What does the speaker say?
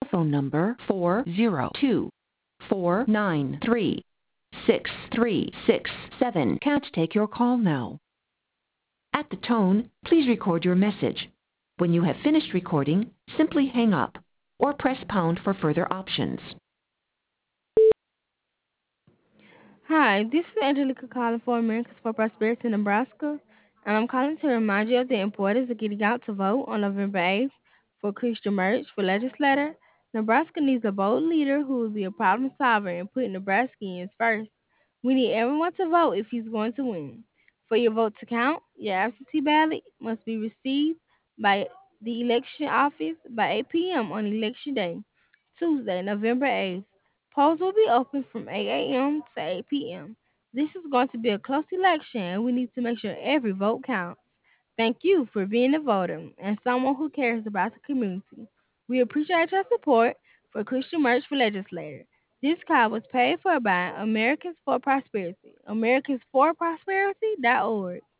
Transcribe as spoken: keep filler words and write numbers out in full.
telephone number four zero two, four nine three, six three six seven. Can't take your call now. At the tone, please record your message. When you have finished recording, simply hang up or press pound for further options. Hi, this is Angelica calling for Americans for Prosperity in Nebraska, and I'm calling to remind you of the importance of getting out to vote on November eighth for Christian Merch for legislator. Nebraska needs a bold leader who will be a problem solver and put Nebraskans first. We need everyone to vote if he's going to win. For your vote to count, your absentee ballot must be received by the election office by eight p.m. on election day, Tuesday, November eighth. Polls will be open from eight a.m. to eight p.m. This is going to be a close election, and we need to make sure every vote counts. Thank you for being a voter and someone who cares about the community. We appreciate your support for Christian Merch for Legislator. This call was paid for by Americans for Prosperity. Americans for Prosperity dot org.